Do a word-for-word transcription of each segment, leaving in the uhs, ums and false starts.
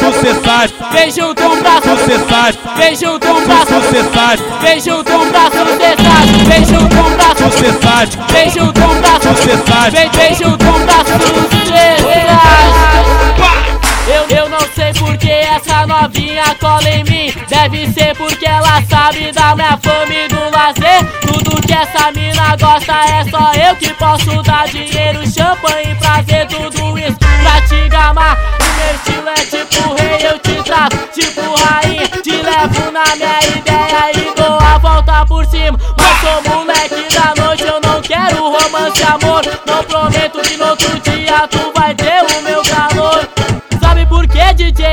sucessar, vem junto pra sucessar, vem junto pra sucessar, vem junto pra sucessar, vem junto pra sucessar, vem junto pra sucessar, vem vem junto pra sucessar. Eu, eu não sei porque essa novinha cola em mim. Deve ser porque ela sabe da minha fama e do lazer. Tudo que essa mina gosta é só eu que posso dar dinheiro, champanhe, prazer, tudo isso pra te gamar. O meu estilo é tipo rei, eu te trato tipo rainha. Te levo na minha ideia e dou a volta por cima. Mas sou moleque da noite, eu não quero romance, amor. Não prometo que no outro dia tu vai ter o meu calor. Sabe por que, D J?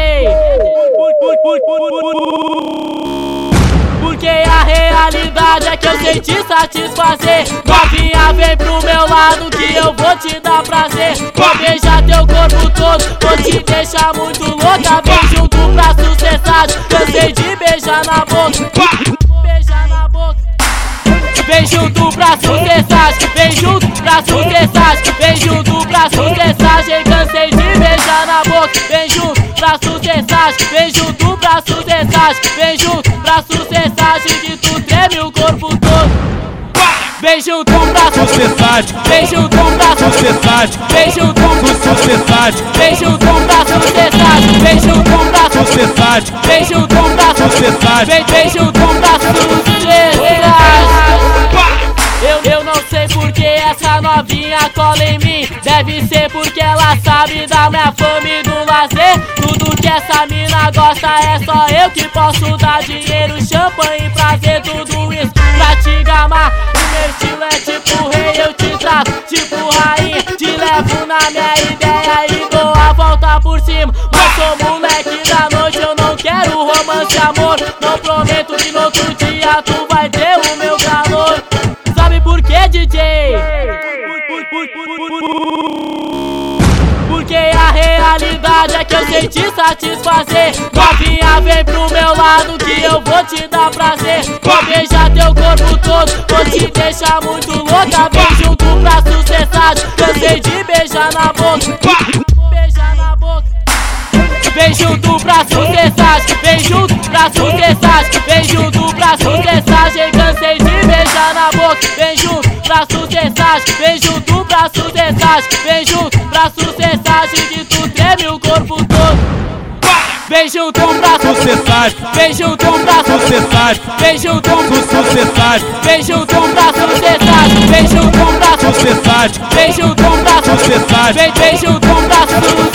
Porque a realidade é que eu sei te satisfazer. Novinha, vem pro meu lado que eu vou te dar prazer. Vou beijar teu corpo todo, vou te deixar muito louca. Vem junto pra sucessar, cansei de beijar na boca. Beijar na boca. Vem junto pra sucessar, vem junto pra sucessar, vem junto pra sucessar. Cansei de beijar na boca. Vem junto pra sucessar, vem junto pra sucessar, vem junto pra sucessar que tu treme o corpo todo. Vem junto pra sucessar, vem junto pra sucessar, vem junto pra sucessar, vem junto pra sucessar, vem junto pra sucessar, vem junto pra sucessar, vem vem junto pra sucessar. Eu, eu não sei porque essa novinha cola em mim. Deve ser porque ela sabe da minha fama e do lazer. Tudo que essa mina gosta é só eu que posso dar dinheiro, champanhe, prazer, tudo isso pra te gamar. O meu estilo é tipo rei, eu te trato tipo rainha. Te levo na minha ideia e dou a volta por cima. Mas sou moleque da noite, eu não quero romance, amor. Não prometo que no outro dia tu vai ter o meu calor. Sabe por que, D J? Porque a realidade é que eu sei te satisfazer. Novinha, vem pro meu lado que eu vou te dar prazer. Vou beijar teu corpo todo, vou te deixar muito louca. Vem junto pra sucessar, cansei de beijar na boca. Beijar na boca. Vem junto pra sucessar, vem junto pra sucessar, vem junto pra sucessar. Cansei de beijar na boca. Vem junto pra sucessar, vem junto pra sucessar, vem junto pra sucessar que tu treme o corpo todo. Vem junto pra sucessar, vem junto pra sucessar, vem junto sucessar, vem junto pra sucessar, vem junto pra sucessar, vem junto pra sucessar, vem vem junto pra sucessar.